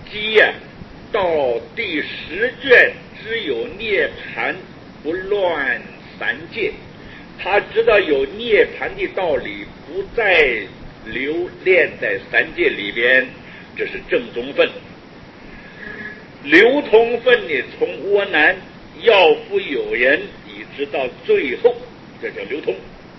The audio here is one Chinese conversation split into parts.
即呀，到第10卷，只有涅槃不乱三界。他知道有涅槃的道理，不再留恋在三界里边，这是正宗分。流通分呢，从窝难要富有人，一直到最后，这叫流通。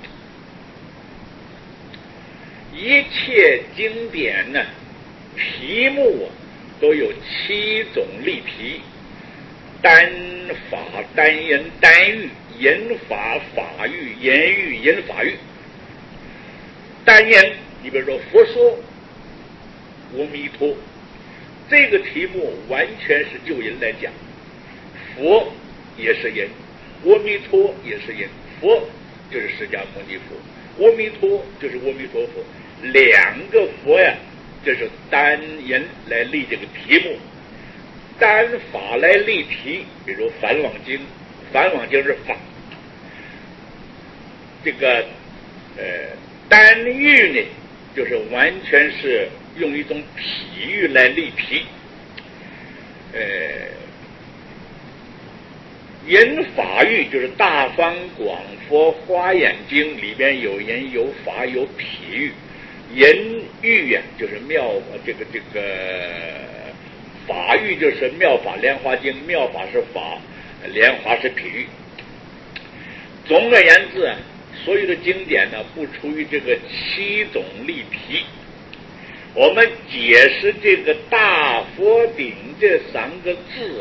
一切经典呢，题目都有7种例题：单法、单因、单欲、因法、法欲、因欲、因法欲。单因，你比如说佛说阿弥陀，这个题目完全是就因来讲，佛也是因，阿弥陀也是因，佛就是释迦牟尼佛，阿弥陀就是阿弥陀佛，两个佛呀，这是单因来立这个题目，单法来立题。比如梵网经，梵网经是法，这个单欲呢，就是完全是用一种譬喻来立题。因法喻就是大方广佛华严经里边有因有法有譬喻。因喻呀，就是这个法喻就是妙法莲华经，妙法是法，莲华是譬喻。总而言之，所有的经典呢，不出于这个7种例题。我们解释这个大佛顶这3个字，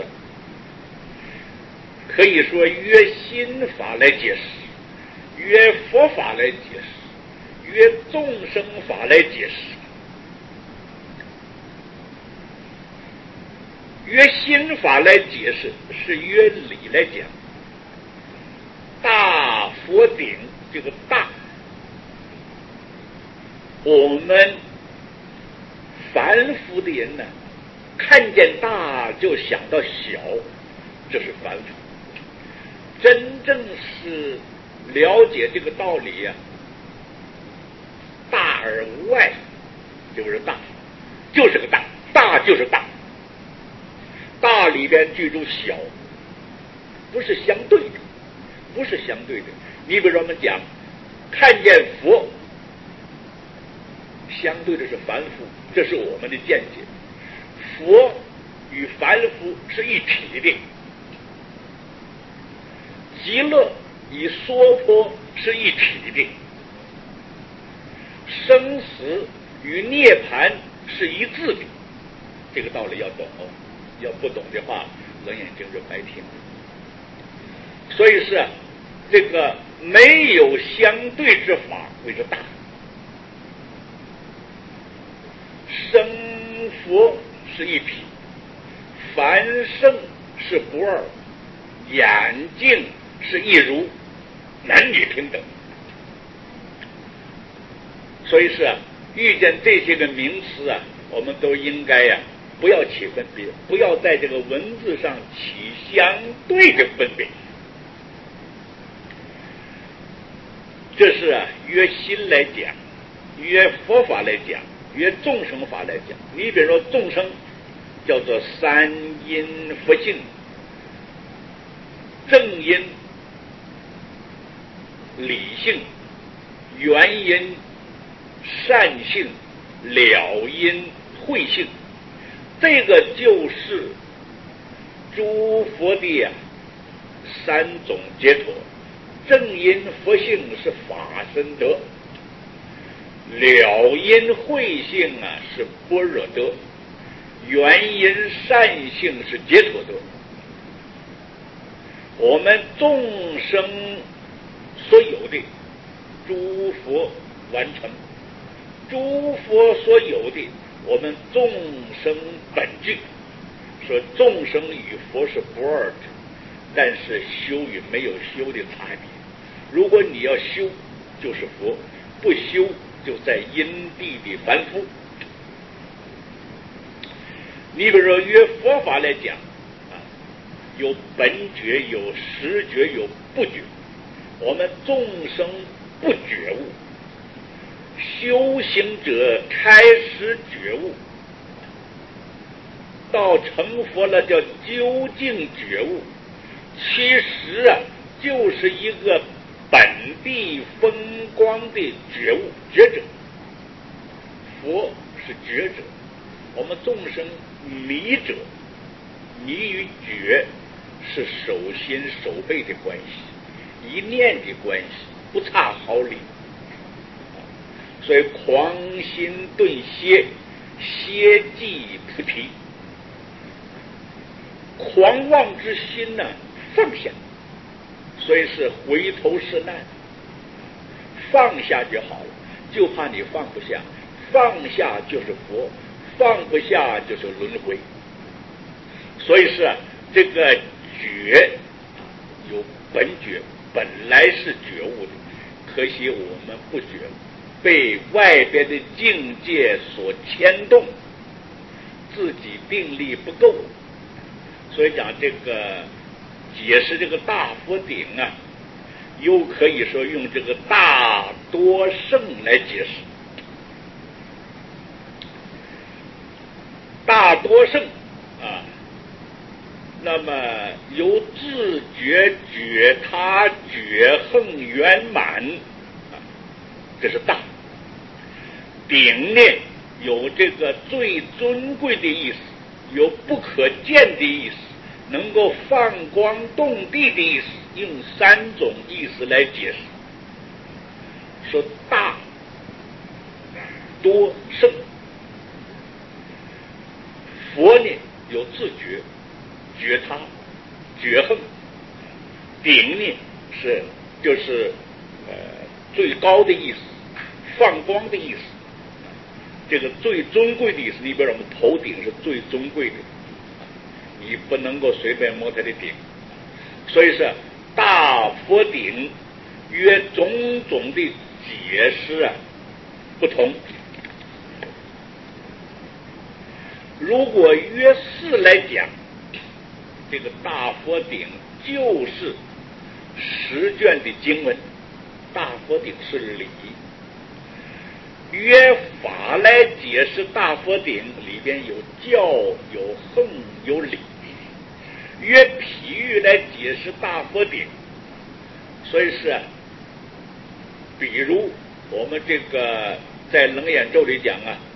可以说约心法来解释，约佛法来解释，约众生法来解释。约心法来解释是约理来讲。大佛顶这个大，我们凡夫的人呢，看见大就想到小，这是凡夫。真正是了解这个道理呀，大而无外就是大，就是个大，大就是大，大里边居住小，不是相对的，不是相对的。你比如说我们讲看见佛，相对的是凡夫，这是我们的见解。佛与凡夫是一体的，极乐与娑婆是一体的，生死与涅槃是一致的。这个道理要懂哦，要不懂的话，楞严经是白听。所以是这个没有相对之法谓之大。生佛是一体，凡圣是不二，眼镜是一如，男女平等。所以是遇见这些个名词啊，我们都应该呀，不要起分别，不要在这个文字上起相对的分别。这是约心来讲，约佛法来讲，约众生法来讲。你比如说众生叫做三因佛性，正因、理性、原因、善性、了因、慧性，这个就是诸佛的3种解脱。正因佛性是法身德，了因慧性是般若德，原因善性是解脱德。我们众生所有的诸佛完成，诸佛所有的我们众生本具，说众生与佛是不二的，但是修与没有修的差别。如果你要修就是佛，不修就在因地的凡夫。你比如说约佛法来讲有本觉，有实觉，有不觉。我们众生不觉悟，修行者开始觉悟。 道成佛了叫究竟觉悟，其实就是一个本地风光的觉悟觉者。佛是觉者，我们众生迷者，迷与觉是手心手背的关系，一念的关系，不差毫厘。所以狂心顿歇，歇即菩提。狂妄之心呢，放下，所以是回头是岸，放下就好了，就怕你放不下，放下就是佛，放不下就是轮回。所以是这个觉有本觉，本来是觉悟的，可惜我们不觉，被外边的境界所牵动，自己定力不够。所以讲这个解释这个大佛顶又可以说用这个大多胜来解释。大多胜那么由自觉觉他觉恒圆满这是大。顶呢有这个最尊贵的意思，有不可见的意思，能够放光动地的意思，用3种意思来解释。说大多胜，佛呢有自觉觉他觉恒，顶呢就是最高的意思，放光的意思。这个最尊贵的意思，你比如我们头顶是最尊贵的，你不能够随便摸它的顶。所以是大佛顶约种种的解释不同。如果约4来讲，这个大佛顶就是10卷的经文，大佛顶是理。约法来解释大佛顶，里边有教有恒有理。约譬喻来解释大佛顶，所以是比如我们这个在楞严咒里讲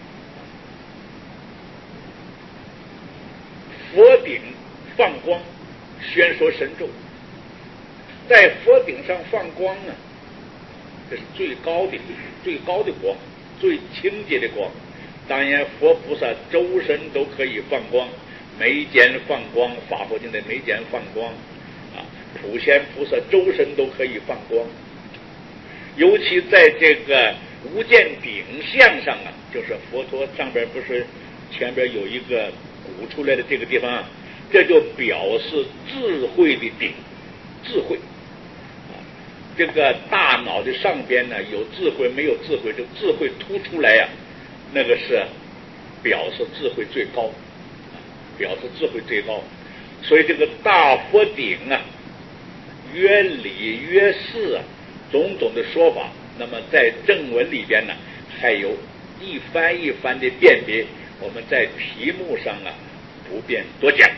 佛顶放光，宣说神咒。在佛顶上放光这是最高的光，最清洁的光。当然佛菩萨周身都可以放光，眉间放光，法华经的眉间放光普贤菩萨周身都可以放光。尤其在这个无间顶相上就是佛陀上边不是前边有一个鼓出来的这个地方这就表示智慧的顶，智慧这个大脑的上边有智慧没有智慧，这智慧突出来那个是表示智慧最高，表示智慧最高。所以这个大佛顶约理约事种种的说法，那么在正文里边还有一番一番的辨别，我们在题目上不便多讲。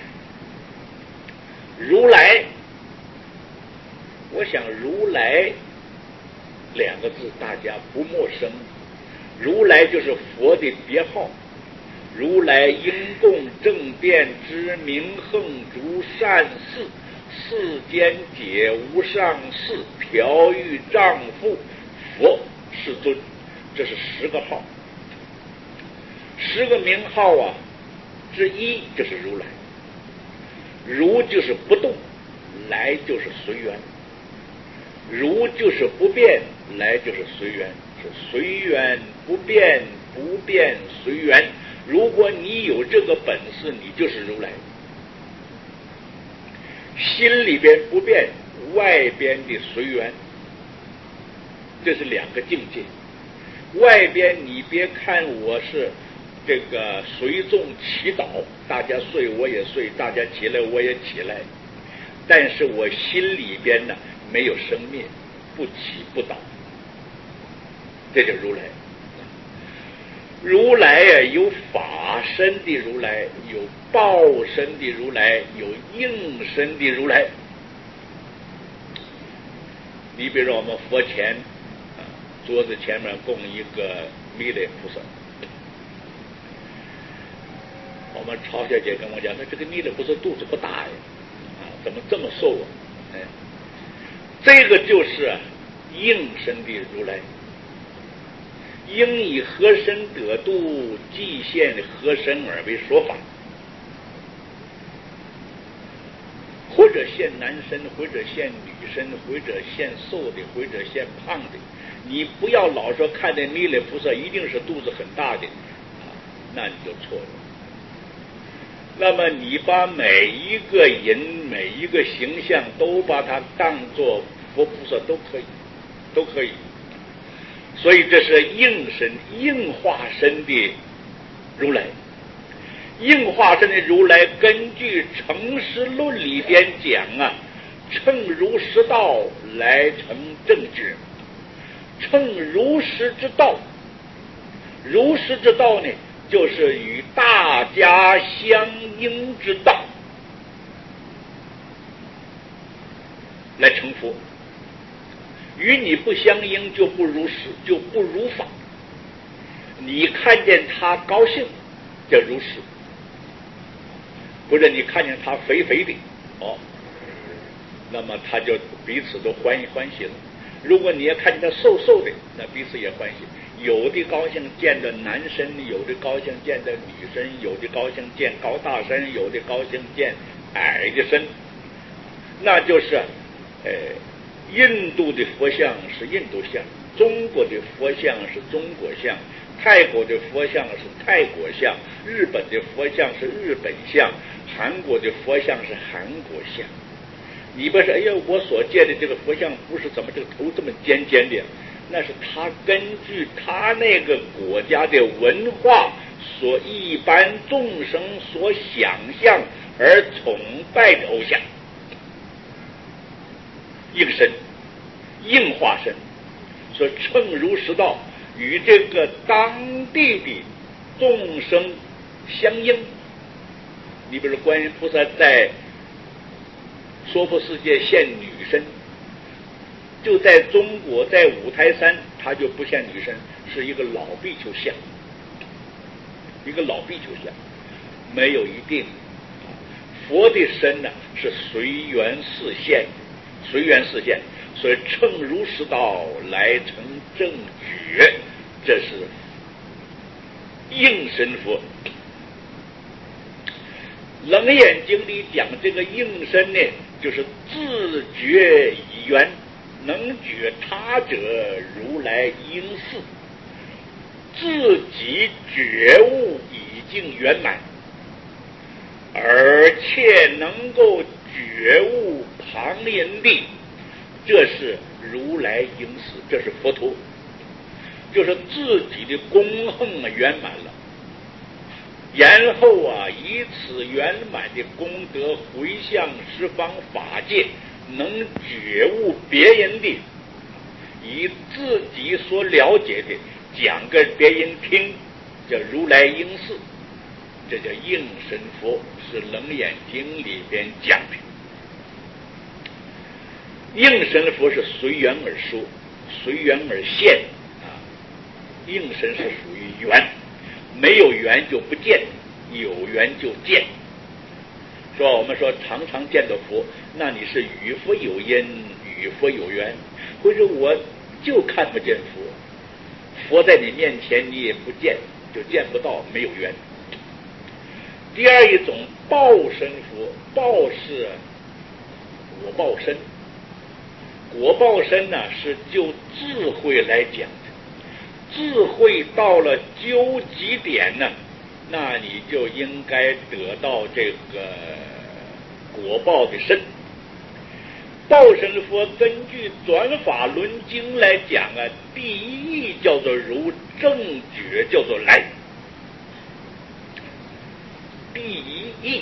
如来，我想如来2个字大家不陌生，如来就是佛的别号，如来应供正遍知明恒足善事，世间解无上士，调御丈夫佛世尊，这是10个号。10个名号之一就是如来。如就是不动，来就是随缘。如就是不变，来就是随缘，是随缘不变，不变随缘。如果你有这个本事，你就是如来。心里边不变，外边的随缘，这是2个境界。外边你别看我是这个随众祈祷，大家睡我也睡，大家起来我也起来，但是我心里边没有生灭，不起不倒，这就是如来。 如来啊，有法身的如来，有报身的如来，有应身的如来。你比如我们佛前桌子前面供一个弥勒菩萨，我们曹小姐跟我讲，那这个弥勒菩萨肚子不大呀，怎么这么瘦啊？这个就是应身的如来。应以何身得度，即现何身而为说法，或者现男身，或者现女身，或者现瘦的，或者现胖的。你不要老说看见弥勒菩萨一定是肚子很大的，那你就错了。那么你把每一个人每一个形象都把它当作佛菩萨都可以，都可以。所以这是应身应化身的如来。应化身的如来根据成实论里边讲乘如实道来成正觉。乘如实之道，如实之道呢，就是与大家相应之道来成佛。与你不相应就不如实，就不如法。你看见他高兴叫如实，或者你看见他肥肥的那么他就彼此都欢喜了。如果你也看见他瘦瘦的，那彼此也欢喜。有的高兴见着男身，有的高兴见着女身，有的高兴见高大身，有的高兴见矮的身。那就是印度的佛像是印度像，中国的佛像是中国像，泰国的佛像是泰国像，日本的佛像是日本像，韩国的佛像是韩国像。你不是哎呀，我所见的这个佛像不是怎么这个头这么尖尖的，那是他根据他那个国家的文化所一般众生所想象而崇拜的偶像。应身应化身，说乘如实道与这个当地的众生相应。你比如观音菩萨在娑婆世界现女身，就在中国在五台山他就不现女身，是一个老比丘像，一个老比丘像，没有一定。佛的身呢是随缘示现，随缘示现，所以乘如实道来成正觉，这是应身佛。楞严经里讲这个应身呢，就是自觉以缘，能觉他者如来应是，自己觉悟已经圆满，而且能够觉悟旁人的，这是如来应是，这是佛陀，就是自己的功行圆满了，然后以此圆满的功德回向十方法界，能觉悟别人的，以自己所了解的讲给别人听，叫如来应是，这叫应身佛，是楞严经里边讲的。应身佛是随缘而说，随缘而现应身是属于缘，没有缘就不见，有缘就见。说我们说常常见到佛，那你是与佛有因，与佛有缘，或者我就看不见佛，佛在你面前你也不见，就见不到，没有缘。第二一种报身佛，报是果报身，果报身呢是就智慧来讲的，智慧到了究极点呢，那你就应该得到这个果报的身。报身佛根据转法轮经来讲第一义叫做如，正觉叫做来。第一义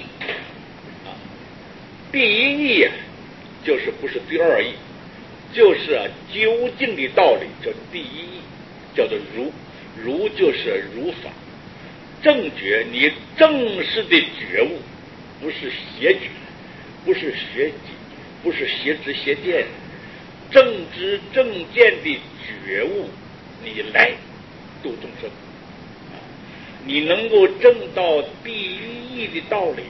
第一义就是不是第二义，就是究竟的道理，叫第一义，叫做如。 如就是如法，正觉你正式的觉悟，不是邪觉，不是邪己，不是邪知邪见，正知正见的觉悟，你来度众生，你能够证到第一义的道理。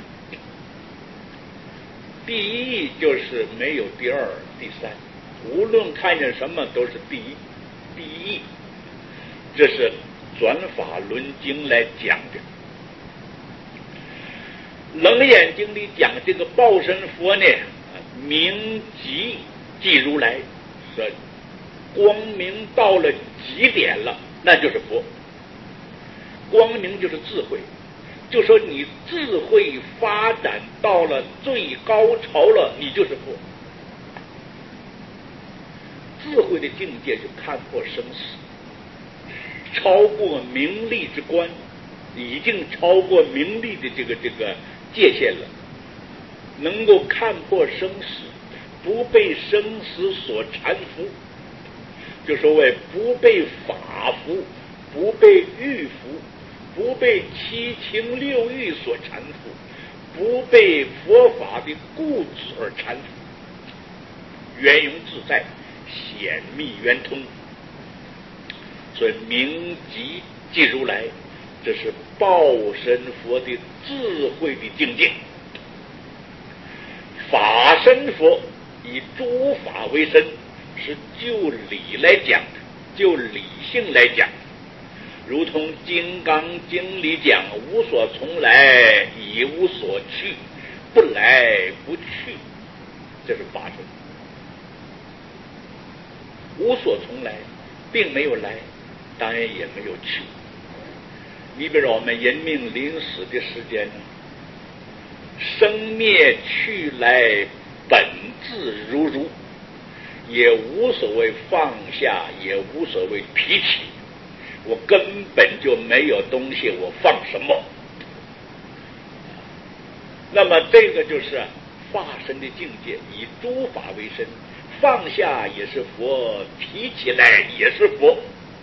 第一义就是没有第二、第三，无论看见什么都是第一。第一，这是转法轮经来讲的。楞严经里讲这个报身佛呢，明极即如来，说光明到了极点了，那就是佛。光明就是智慧，就说你智慧发展到了最高潮了，你就是佛。智慧的境界就看破生死，超过名利之关，已经超过名利的这个界限了，能够看破生死，不被生死所缠缚，就所谓不被法缚，不被欲缚，不被七情六欲所缠缚，不被佛法的固执而缠缚，圆融自在，显密圆通。所以明极即如来，这是报身佛的智慧的境界。法身佛以诸法为身，是就理来讲的，就理性来讲，如同《金刚经》里讲无所从来，已无所去，不来不去，这是法身。无所从来，并没有来，当然也没有去。你比如我们人命临死的时间呢，生灭去来本自如如，也无所谓放下，也无所谓提起，我根本就没有东西，我放什么？那么这个就是化身的境界，以诸法为身，放下也是佛，提起来也是佛，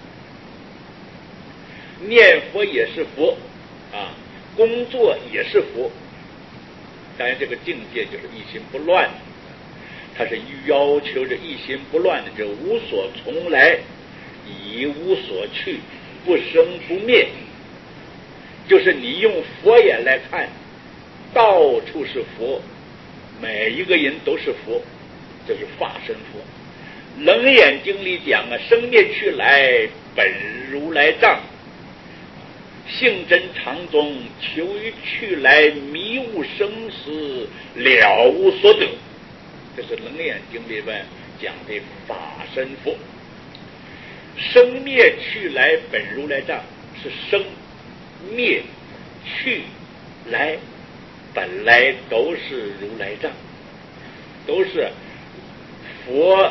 念佛也是佛啊，工作也是佛。当然这个境界就是一心不乱，它是要求着一心不乱的，就无所从来，已无所去，不生不灭。就是你用佛眼来看，到处是佛，每一个人都是佛，这是法身佛。楞严经里讲啊，生灭去来本如来藏，性真常中，求于去来，迷悟生死，了无所得。这是楞严经里面讲的法身佛。生灭去来本如来藏，是生灭去来本来都是如来藏，都是佛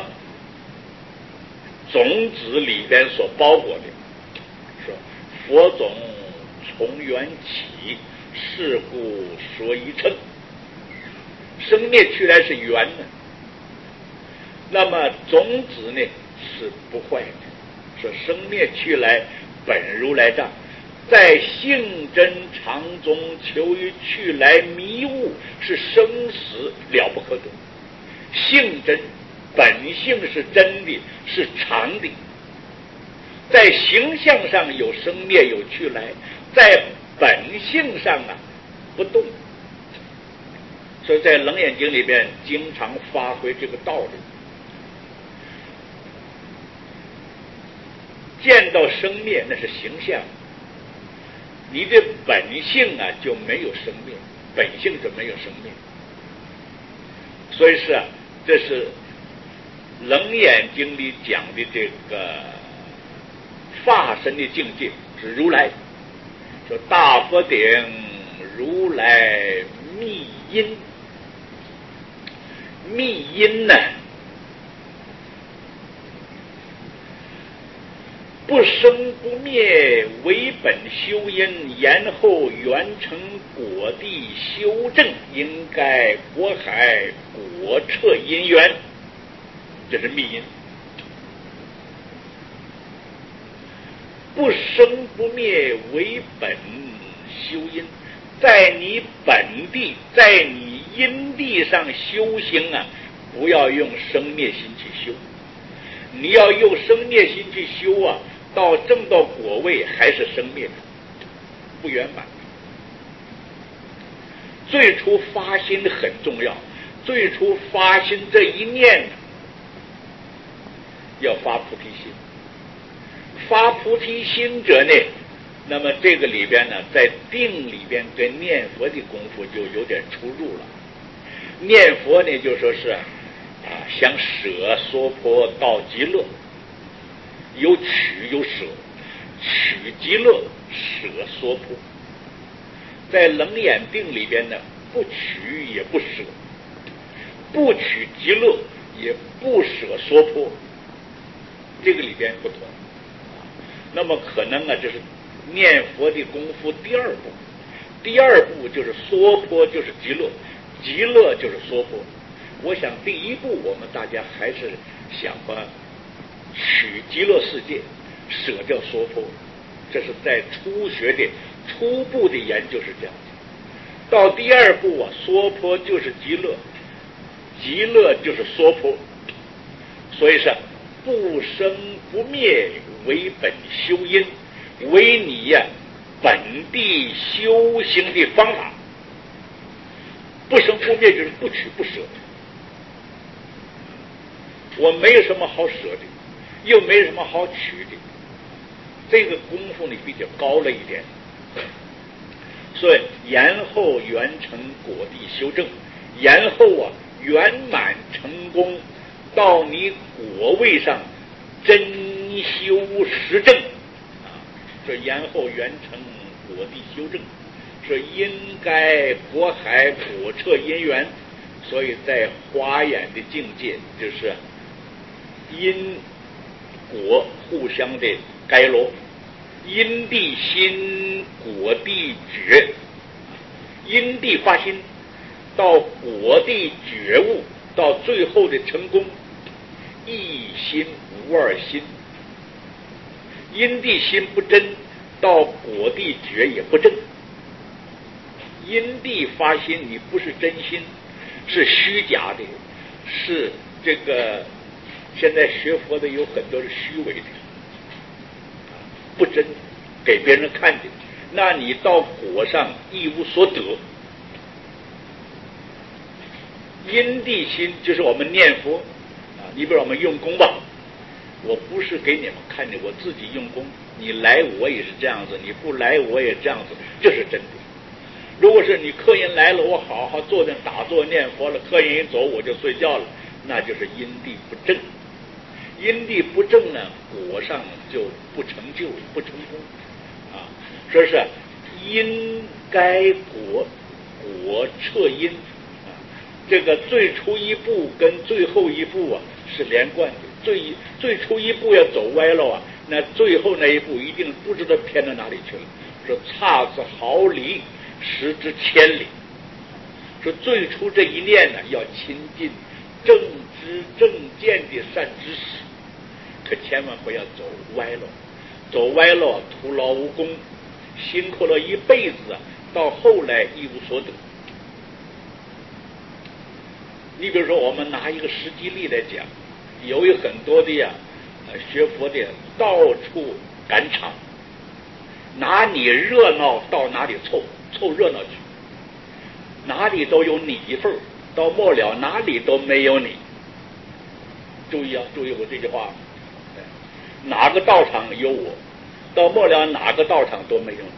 种子里边所包裹的。说佛种从缘起，是故说一称。生灭去来是缘呢，那么种子呢是不坏的。说生灭去来本如来藏，在性真常中，求于去来迷悟，是生死了不可得。性真本性是真的，是常的，在形象上有生灭有去来，在本性上啊不动。所以在楞严经里边经常发挥这个道理。见到生灭那是形象，你的本性啊就没有生灭，本性就没有生灭。所以是这是楞严经里讲的这个化身的境界，是如来。说大佛顶如来密因，密因呢不生不灭，为本修因，然后圆成果地修正，应该果海果彻因缘，这是密因。 不生不灭为本修因，在你本地，在你因地上修行啊，不要用生灭心去修，你要用生灭心去修啊，证到果位还是生灭的，不圆满。最初发心很重要，最初发心这一念要发菩提心。发菩提心者呢，那么这个里边呢，在定里边跟念佛的功夫就有点出入了。念佛呢，就说是想舍娑婆到极乐，有取有舍，取极乐，舍娑婆。在楞严定里边呢，不取也不舍，不取极乐，也不舍娑婆，这个里边不同。那么可能啊，这是念佛的功夫第二步，第二步就是娑婆就是极乐，极乐就是娑婆。我想第一步我们大家还是想把取极乐世界，舍掉娑婆，这是在初学的初步的研究是这样子。到第二步啊，娑婆就是极乐，极乐就是娑婆，所以说不生不灭为本修因，为你呀本地修行的方法。不生不灭就是不取不舍，我没有什么好舍的，又没有什么好取的，这个功夫呢比较高了一点。所以然后圆成果地修正，然后啊圆满成功到你果位上真修实证说然后圆成果地修正，说应该果海果彻因缘。所以在华严的境界就是因果互相的该罗，因地心果地觉，因地发心到果地觉悟，到最后的成功一心无二心。因地心不真，到果地觉也不正。因地发心你不是真心，是虚假的，是这个现在学佛的有很多是虚伪的，不真，给别人看的，那你到果上一无所得。因地心就是我们念佛你比如我们用功吧，我不是给你们看的，我自己用功，你来我也是这样子，你不来我也这样子，这是真的。如果是你客人来了，我好好坐着打坐念佛了，客人一走我就睡觉了，那就是因地不正。因地不正呢，果上就不成就不成功说是因该果，果彻因这个最初一步跟最后一步是连贯的，最初一步要走歪了那最后那一步一定不知道偏到哪里去了。说差之毫厘，失之千里。说最初这一念呢，要亲近正知正见的善知识，可千万不要走歪了，走歪了徒劳无功，辛苦了一辈子到后来一无所得。你比如说我们拿一个实际例来讲，有很多的学佛的到处赶场，哪里热闹到哪里凑热闹去，哪里都有你一份，到末了哪里都没有你。注意注意我这句话，哪个道场有我，到末了哪个道场都没有你。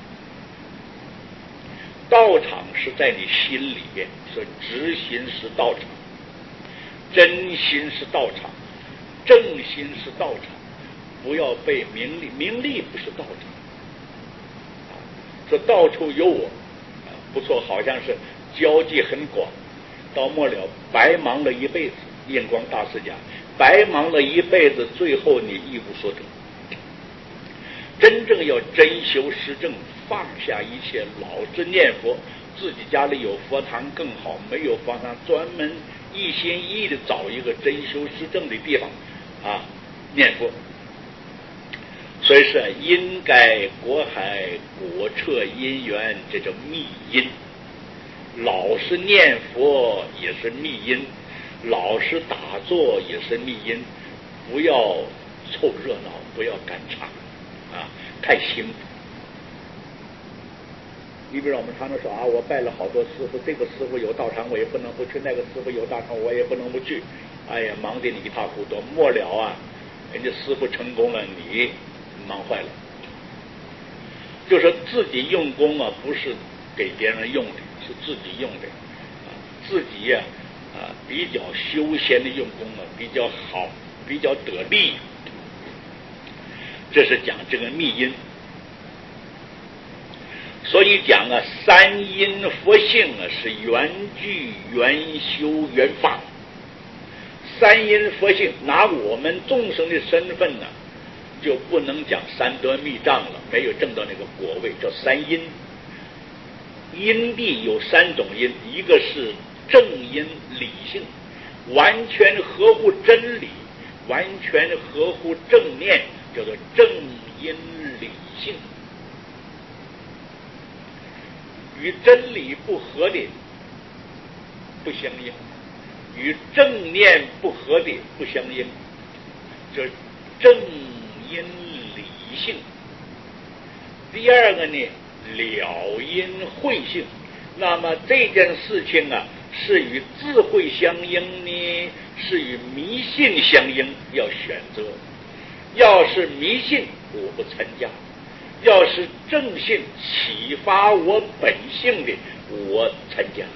道场是在你心里边，所以直心是道场，真心是道场，正心是道场，不要被名利，名利不是道场。说到处有我不错，好像是交际很广，到末了白忙了一辈子。印光大师讲，白忙了一辈子，最后你一无所得。真正要真修实证，放下一切，老实念佛。自己家里有佛堂更好，没有佛堂专门一心一意的找一个真修实证的地方念佛。 所以说因该果海果彻因缘，这叫密因。老是念佛也是密因，老是打坐也是密因，不要凑热闹，不要赶场啊，太辛苦。你比如我们常常说啊，我拜了好多师傅，这个师傅有道场我也不能不去，那个师傅有道场我也不能不去，哎呀，忙得你一塌糊涂，末了啊，人家师傅成功了，你忙坏了。就是自己用功啊，不是给别人用的，是自己用的啊，自己呀比较休闲的用功啊比较好，比较得力。这是讲这个密因。所以讲啊，三因佛性啊是缘具、缘修、缘法。三因佛性，拿我们众生的身份呢，就不能讲三得密藏了，没有证到那个果位，叫三因。因地有三种因，一个是正因理性，完全合乎真理，完全合乎正念，叫做正因理性。与真理不合的不相应，与正念不合的不相应，这正因理性。第二个呢，了因慧性。那么这件事情啊，是与智慧相应呢，是与迷信相应，要选择。要是迷信，我不参加；要是正信启发我本性的，我参加。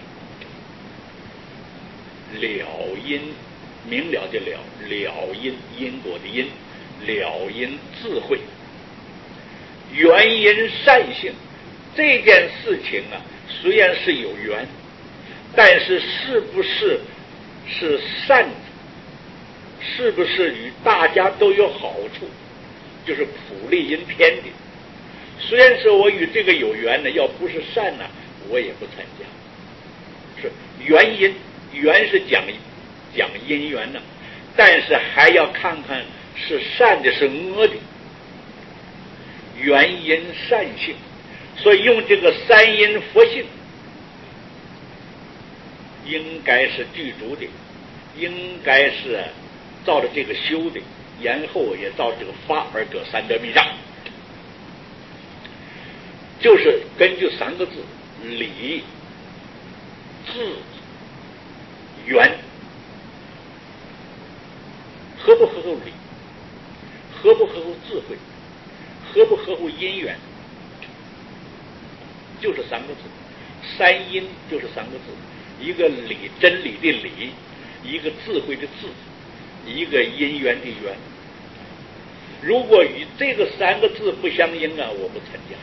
了因，明了就了，了因，因果的因，了因智慧，原因善性。这件事情啊，虽然是有缘，但是是不是善的，是不是与大家都有好处，就是普利因偏的。虽然说我与这个有缘呢，要不是善呢，我也不参加。是原因，缘是讲因缘呢，但是还要看看是善的是恶的，原因善性。所以用这个三因佛性，应该是具足的，应该是照着这个修的，然后也照这个发而得三得密藏。就是根据三个字：理、智、缘。合不合乎理？合不合乎智慧？合不合乎因缘？就是三个字。三因就是三个字，一个理，真理的理，一个智慧的智，一个因缘的缘。如果与这个三个字不相应啊，我不参加。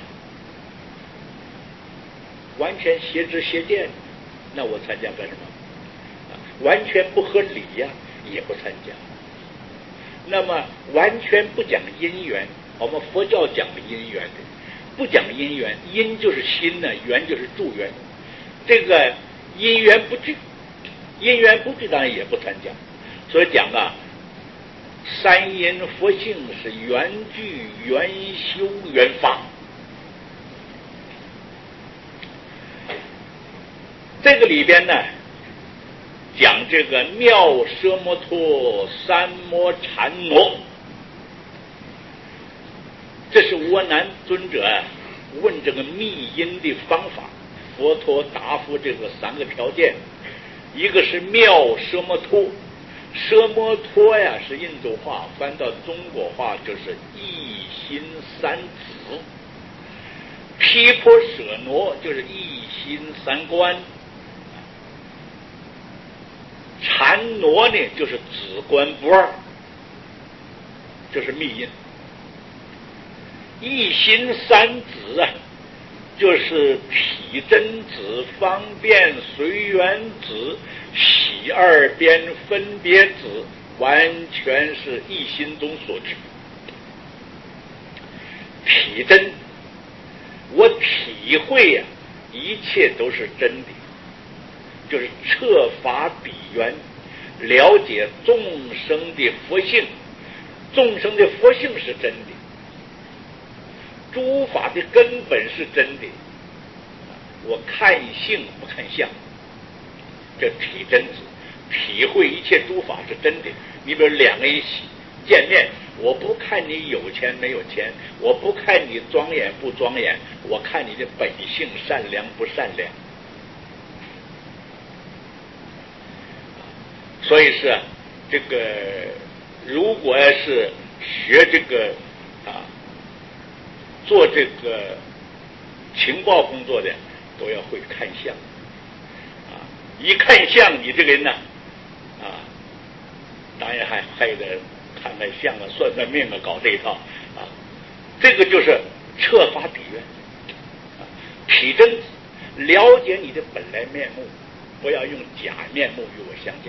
完全邪知邪见，那我参加干什么？完全不合理呀，也不参加。那么完全不讲因缘，我们佛教讲因缘的，不讲因缘，因就是心呢，缘就是助缘。这个因缘不具，因缘不具当然也不参加。所以讲啊，三因佛性是缘具、缘修、缘发。这个里边呢，讲这个妙奢摩托三摩禅挪，这是窝难尊者问这个密因的方法，佛陀答复这个三个条件。一个是妙奢摩托，奢摩托呀是印度话，翻到中国话就是一心三子。毗婆舍挪就是一心三观。禅挪呢就是止观不二，就是密因。一心三子啊，就是毗真子、方便随缘子、喜二边分别子，完全是一心中所具。毗真，我体会呀，一切都是真的，就是彻法比缘，了解众生的佛性，众生的佛性是真的， 诸法的根本是真的，我看性不看相，这体真子，体会一切诸法是真的。你比如两个人见面，我不看你有钱没有钱，我不看你庄严不庄严，我看你的本性善良不善良。所以是这个，如果是学这个做这个情报工作的，都要会看相一看相，你这个人呢当然还得看看相算算命搞这一套这个就是彻发底蕴体真，了解你的本来面目，不要用假面目与我相见。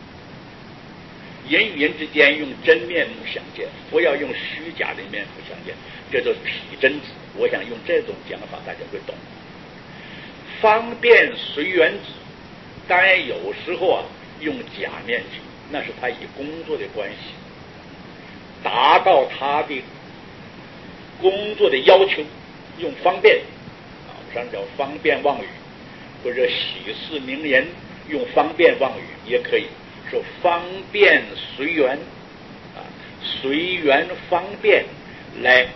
人与人之间用真面目相见，不要用虚假的面目相见，这就是体真子。我想用这种讲法，大家会懂。方便随缘子，当然有时候用假面具，那是他以工作的关系达到他的工作的要求，用方便我们叫方便妄语，或者喜事名人用方便妄语也可以说方便随缘随缘方便来